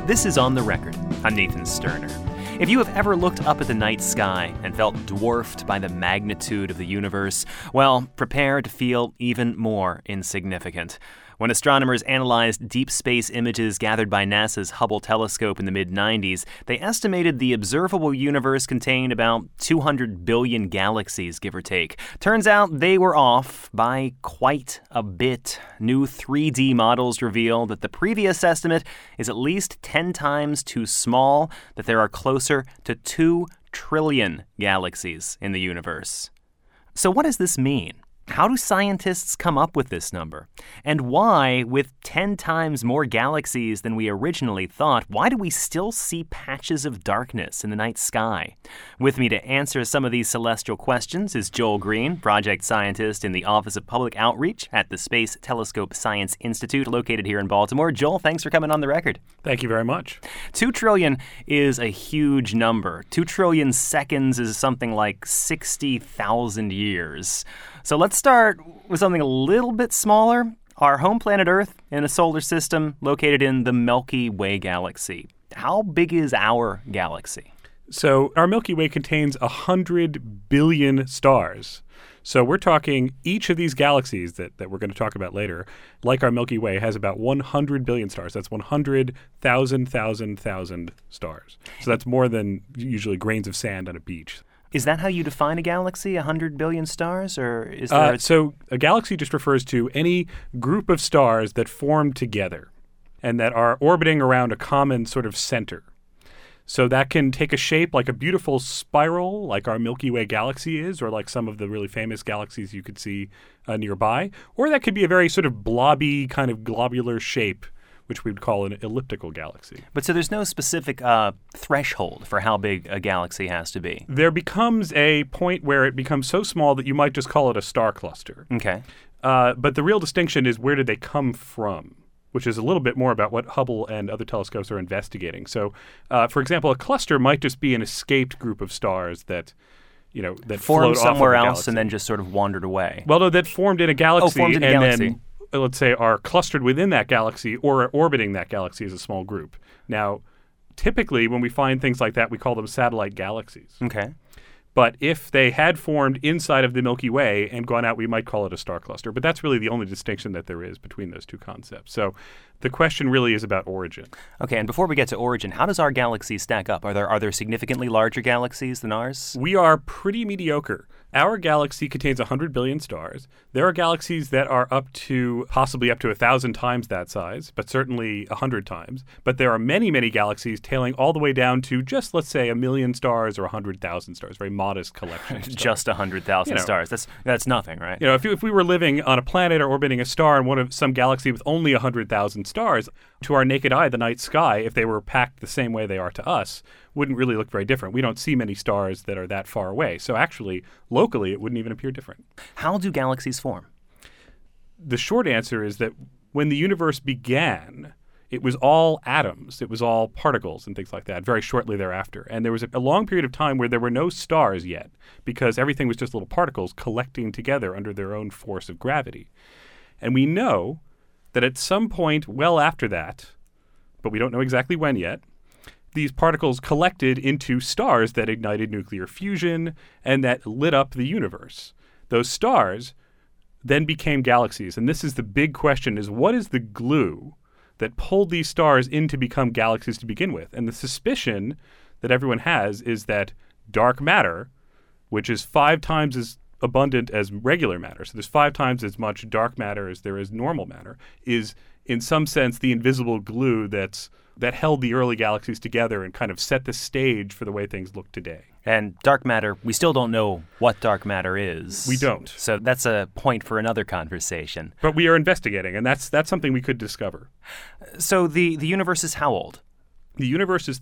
This is On the Record. I'm Nathan Sterner. If you have ever looked up at the night sky and felt dwarfed by the magnitude of the universe, well, prepare to feel even more insignificant. When astronomers analyzed deep space images gathered by NASA's Hubble telescope in the mid-90s, they estimated the observable universe contained about 200 billion galaxies, give or take. Turns out they were off by quite a bit. New 3D models reveal that the previous estimate is at least 10 times too small, that there are closer to 2 trillion galaxies in the universe. So what does this mean? How do scientists come up with this number? And why, with 10 times more galaxies than we originally thought, why do we still see patches of darkness in the night sky? With me to answer some of these celestial questions is Joel Green, project scientist in the Office of Public Outreach at the Space Telescope Science Institute, located here in Baltimore. Joel, thanks for coming on the record. Thank you very much. 2 trillion is a huge number. 2 trillion seconds is something like 60,000 years. So let's start with something a little bit smaller. Our home planet Earth in a solar system located in the Milky Way galaxy. How big is our galaxy? So our Milky Way contains 100 billion stars. So we're talking each of these galaxies that we're going to talk about later, like our Milky Way, has about 100 billion stars. That's 100,000 stars. So that's more than usually grains of sand on a beach. Is that how you define a galaxy, 100 billion stars, or is there... So a galaxy just refers to any group of stars that form together and that are orbiting around a common sort of center. So that can take a shape like a beautiful spiral, like our Milky Way galaxy is, or like some of the really famous galaxies you could see nearby. Or that could be a very sort of blobby, kind of globular shape, which we would call an elliptical galaxy. But so there's no specific threshold for how big a galaxy has to be? There becomes a point where it becomes so small that you might just call it a star cluster. Okay. But the real distinction is where did they come from, which is a little bit more about what Hubble and other telescopes are investigating. So, for example, a cluster might just be an escaped group of stars that that formed somewhere off of else and then just sort of wandered away. Well, no, that formed in a galaxy. Formed in a galaxy. Then, let's say, are clustered within that galaxy or are orbiting that galaxy as a small group. Now, typically, when we find things like that, we call them satellite galaxies. Okay. But if they had formed inside of the Milky Way and gone out, we might call it a star cluster. But that's really the only distinction that there is between those two concepts. So the question really is about origin. Okay, and before we get to origin, how does our galaxy stack up? Are there significantly larger galaxies than ours? We are pretty mediocre. Our galaxy contains 100 billion stars. There are galaxies that are possibly up to 1,000 times that size, but certainly 100 times. But there are many, many galaxies tailing all the way down to just, let's say, 1 million stars or 100,000 stars. Very modest collection of stars. Just 100,000 stars. That's nothing, right? If we were living on a planet or orbiting a star in some galaxy with only 100,000 stars, to our naked eye, the night sky, if they were packed the same way they are to us, wouldn't really look very different. We don't see many stars that are that far away. So actually, locally, it wouldn't even appear different. How do galaxies form? The short answer is that when the universe began, it was all atoms. It was all particles and things like that very shortly thereafter. And there was a long period of time where there were no stars yet because everything was just little particles collecting together under their own force of gravity. And we know that at some point well after that, but we don't know exactly when yet, these particles collected into stars that ignited nuclear fusion and that lit up the universe. Those stars then became galaxies. And this is the big question, is what is the glue that pulled these stars in to become galaxies to begin with? And the suspicion that everyone has is that dark matter, which is 5 times as abundant as regular matter, so there's 5 times as much dark matter as there is normal matter, is in some sense the invisible glue that held the early galaxies together and kind of set the stage for the way things look today. And dark matter, we still don't know what dark matter is. We don't. So that's a point for another conversation. But we are investigating, and that's something we could discover. So the universe is how old? The universe is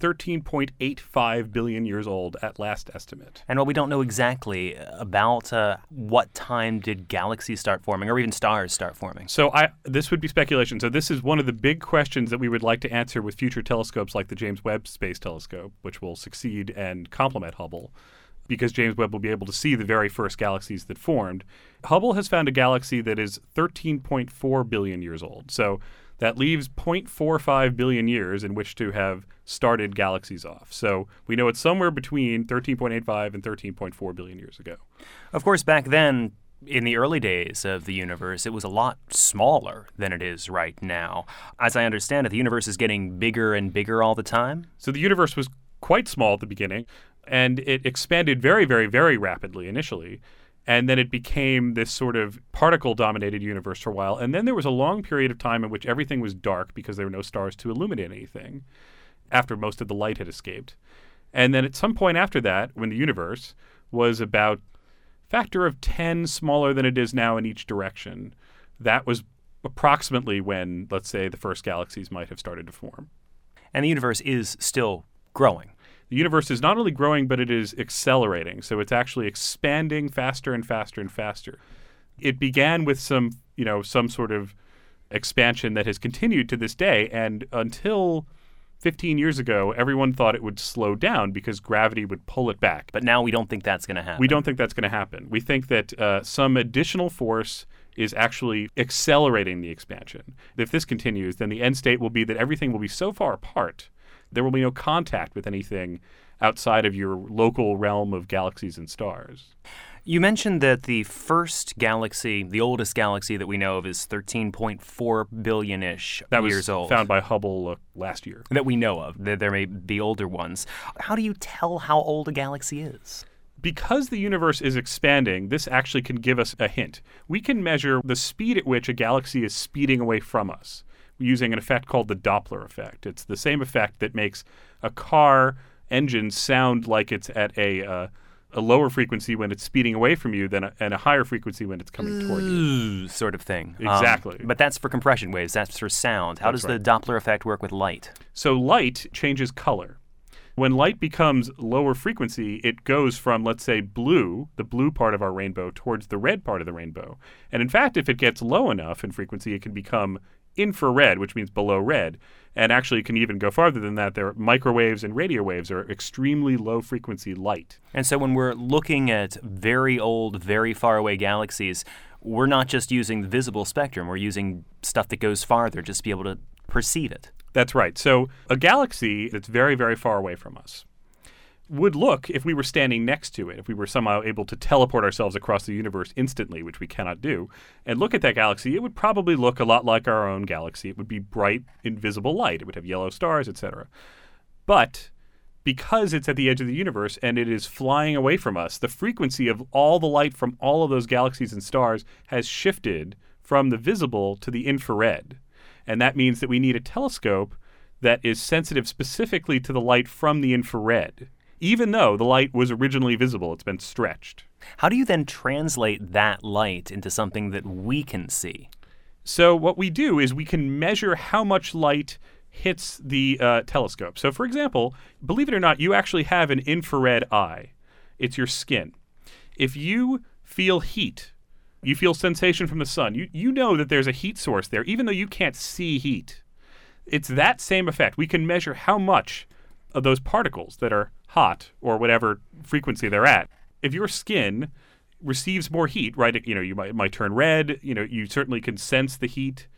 13.85 billion years old at last estimate. And we don't know exactly about what time did galaxies start forming or even stars start forming. So this would be speculation. So this is one of the big questions that we would like to answer with future telescopes like the James Webb Space Telescope, which will succeed and complement Hubble, because James Webb will be able to see the very first galaxies that formed. Hubble has found a galaxy that is 13.4 billion years old. So That leaves 0.45 billion years in which to have started galaxies off. So we know it's somewhere between 13.85 and 13.4 billion years ago. Of course, back then, in the early days of the universe, it was a lot smaller than it is right now. As I understand it, the universe is getting bigger and bigger all the time. So the universe was quite small at the beginning, and it expanded very, very, very rapidly initially. And then it became this sort of particle-dominated universe for a while. And then there was a long period of time in which everything was dark because there were no stars to illuminate anything after most of the light had escaped. And then at some point after that, when the universe was about a factor of 10 smaller than it is now in each direction, that was approximately when, let's say, the first galaxies might have started to form. And the universe is still growing. The universe is not only growing, but it is accelerating. So it's actually expanding faster and faster and faster. It began with some sort of expansion that has continued to this day. And until 15 years ago, everyone thought it would slow down because gravity would pull it back. But now we don't think that's going to happen. We don't think that's going to happen. We think that some additional force is actually accelerating the expansion. If this continues, then the end state will be that everything will be so far apart there will be no contact with anything outside of your local realm of galaxies and stars. You mentioned that the first galaxy, the oldest galaxy that we know of, is 13.4 billion-ish years old. That was found by Hubble last year. That we know of. There may be older ones. How do you tell how old a galaxy is? Because the universe is expanding, this actually can give us a hint. We can measure the speed at which a galaxy is speeding away from us using an effect called the Doppler effect. It's the same effect that makes a car engine sound like it's at a lower frequency when it's speeding away from you and a higher frequency when it's coming toward you. Sort of thing. Exactly. But that's for compression waves. That's for sound. How does the Doppler effect work with light? So light changes color. When light becomes lower frequency, it goes from, let's say, blue, the blue part of our rainbow, towards the red part of the rainbow. And in fact, if it gets low enough in frequency, it can become infrared, which means below red. And actually, it can even go farther than that. There are microwaves and radio waves are extremely low frequency light. And so when we're looking at very old, very far away galaxies, we're not just using the visible spectrum. We're using stuff that goes farther just to be able to perceive it. That's right. So a galaxy that's very, very far away from us would look, if we were standing next to it, if we were somehow able to teleport ourselves across the universe instantly, which we cannot do, and look at that galaxy, it would probably look a lot like our own galaxy. It would be bright, invisible light. It would have yellow stars, etc. But because it's at the edge of the universe and it is flying away from us, the frequency of all the light from all of those galaxies and stars has shifted from the visible to the infrared. And that means that we need a telescope that is sensitive specifically to the light from the infrared. Even though the light was originally visible, it's been stretched. How do you then translate that light into something that we can see? So what we do is we can measure how much light hits the telescope. So for example, believe it or not, you actually have an infrared eye. It's your skin. If you feel heat, you feel sensation from the sun, you know that there's a heat source there, even though you can't see heat. It's that same effect. We can measure how much of those particles that are hot or whatever frequency they're at. If your skin receives more heat, right, you might turn red, you certainly can sense the heat,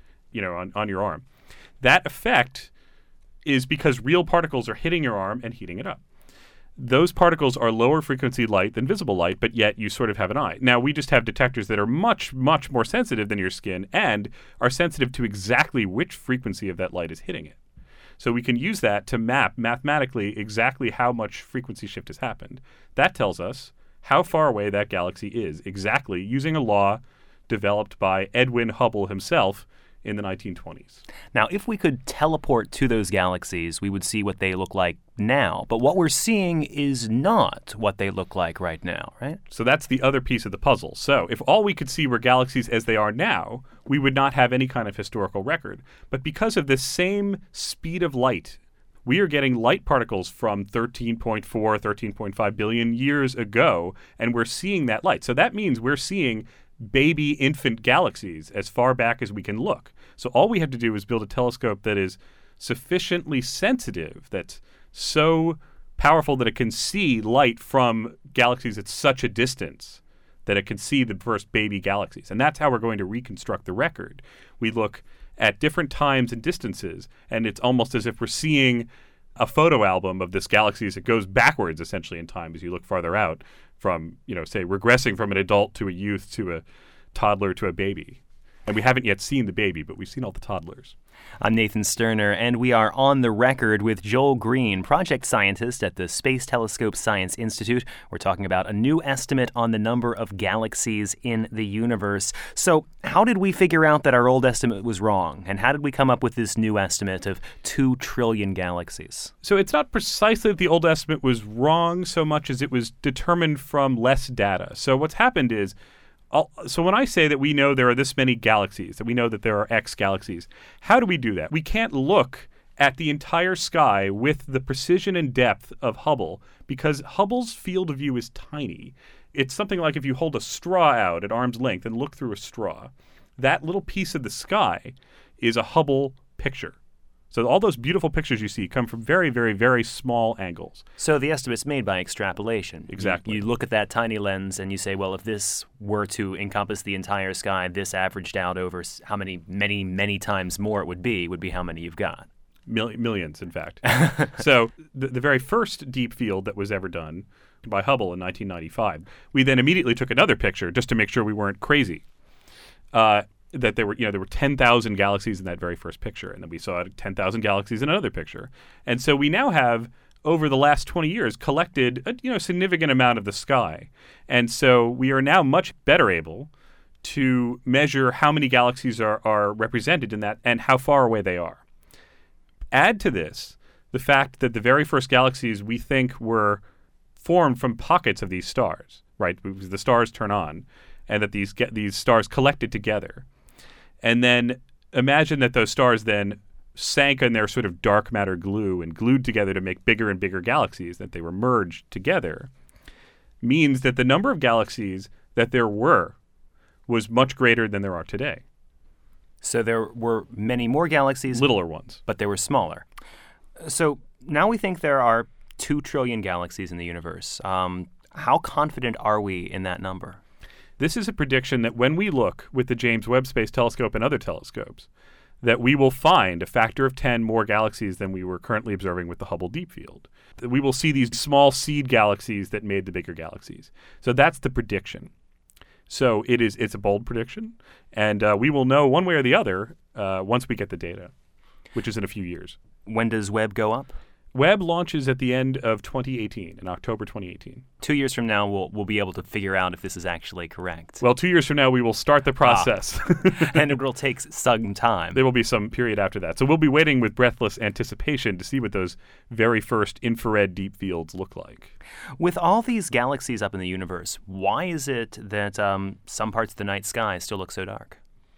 on your arm. That effect is because real particles are hitting your arm and heating it up. Those particles are lower frequency light than visible light, but yet you sort of have an eye. Now, we just have detectors that are much, much more sensitive than your skin and are sensitive to exactly which frequency of that light is hitting it. So we can use that to map mathematically exactly how much frequency shift has happened. That tells us how far away that galaxy is, exactly using a law developed by Edwin Hubble himself in the 1920s. Now, if we could teleport to those galaxies, we would see what they look like now. But what we're seeing is not what they look like right now, right? So that's the other piece of the puzzle. So if all we could see were galaxies as they are now, we would not have any kind of historical record. But because of this same speed of light, we are getting light particles from 13.5 billion years ago, and we're seeing that light. So that means we're seeing baby infant galaxies as far back as we can look. So all we have to do is build a telescope that is sufficiently sensitive, that's so powerful that it can see light from galaxies at such a distance that it can see the first baby galaxies. And that's how we're going to reconstruct the record. We look at different times and distances, and it's almost as if we're seeing a photo album of this galaxy as it goes backwards, essentially, in time as you look farther out from, say, regressing from an adult to a youth to a toddler to a baby. And we haven't yet seen the baby, but we've seen all the toddlers. I'm Nathan Sterner, and we are on the record with Joel Green, project scientist at the Space Telescope Science Institute. We're talking about a new estimate on the number of galaxies in the universe. So how did we figure out that our old estimate was wrong? And how did we come up with this new estimate of 2 trillion galaxies? So it's not precisely that the old estimate was wrong so much as it was determined from less data. So what's happened is, so when I say that we know there are this many galaxies, that we know that there are X galaxies, how do we do that? We can't look at the entire sky with the precision and depth of Hubble because Hubble's field of view is tiny. It's something like if you hold a straw out at arm's length and look through a straw, that little piece of the sky is a Hubble picture. So all those beautiful pictures you see come from very, very, very small angles. So the estimate's made by extrapolation. Exactly. You look at that tiny lens and you say, well, if this were to encompass the entire sky, this averaged out over how many, many times more it would be how many you've got. Millions, in fact. So the very first deep field that was ever done by Hubble in 1995, we then immediately took another picture just to make sure we weren't crazy. That there were 10,000 galaxies in that very first picture, and then we saw 10,000 galaxies in another picture. And so we now have, over the last 20 years, collected a significant amount of the sky. And so we are now much better able to measure how many galaxies are represented in that and how far away they are. Add to this the fact that the very first galaxies we think were formed from pockets of these stars, right? Because the stars turn on, and that these stars collected together. And then imagine that those stars then sank in their sort of dark matter glue and glued together to make bigger and bigger galaxies, that they were merged together, means that the number of galaxies that there was much greater than there are today. So there were many more galaxies. Littler ones. But they were smaller. So now we think there are 2 trillion galaxies in the universe. How confident are we in that number? This is a prediction that when we look with the James Webb Space Telescope and other telescopes, that we will find a factor of 10 more galaxies than we were currently observing with the Hubble Deep Field. We will see these small seed galaxies that made the bigger galaxies. So that's the prediction. So it's a bold prediction, and we will know one way or the other once we get the data, which is in a few years. When does Webb go up? Webb launches at the end of 2018, in October 2018. 2 years from now, we'll be able to figure out if this is actually correct. Well, 2 years from now, we will start the process. And it will take some time. There will be some period after that. So we'll be waiting with breathless anticipation to see what those very first infrared deep fields look like. With all these galaxies up in the universe, why is it that some parts of the night sky still look so dark?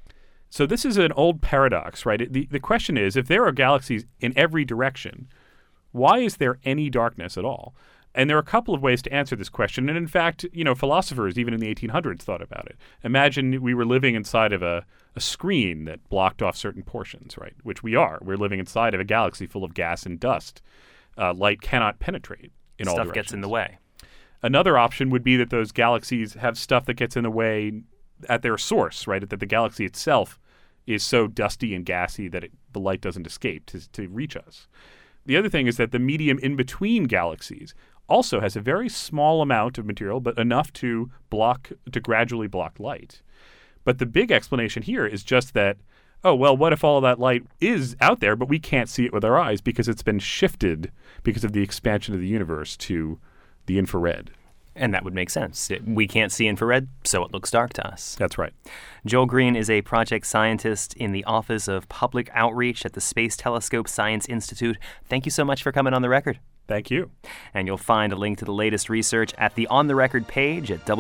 So this is an old paradox, right? The question is, if there are galaxies in every direction, why is there any darkness at all? And there are a couple of ways to answer this question. And in fact, philosophers, even in the 1800s, thought about it. Imagine we were living inside of a screen that blocked off certain portions, right? Which we are. We're living inside of a galaxy full of gas and dust. Light cannot penetrate in all directions. Stuff gets in the way. Another option would be that those galaxies have stuff that gets in the way at their source, right? That the galaxy itself is so dusty and gassy that the light doesn't escape to reach us. The other thing is that the medium in between galaxies also has a very small amount of material, but enough to gradually block light. But the big explanation here is just that, what if all of that light is out there, but we can't see it with our eyes because it's been shifted because of the expansion of the universe to the infrared. And that would make sense. We can't see infrared, so it looks dark to us. That's right. Joel Green is a project scientist in the Office of Public Outreach at the Space Telescope Science Institute. Thank you so much for coming on the record. Thank you. And you'll find a link to the latest research at the On the Record page at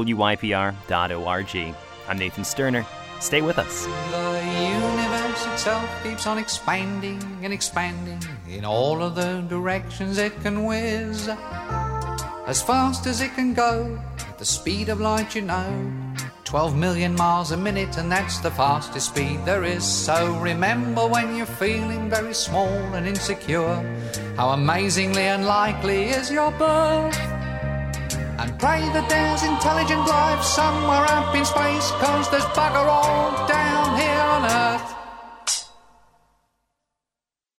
wypr.org. I'm Nathan Sterner. Stay with us. The universe itself keeps on expanding and expanding in all of the directions it can whiz. As fast as it can go, at the speed of light, 12 million miles a minute, and that's the fastest speed there is. So remember when you're feeling very small and insecure, how amazingly unlikely is your birth. And pray that there's intelligent life somewhere up in space, 'cause there's bugger all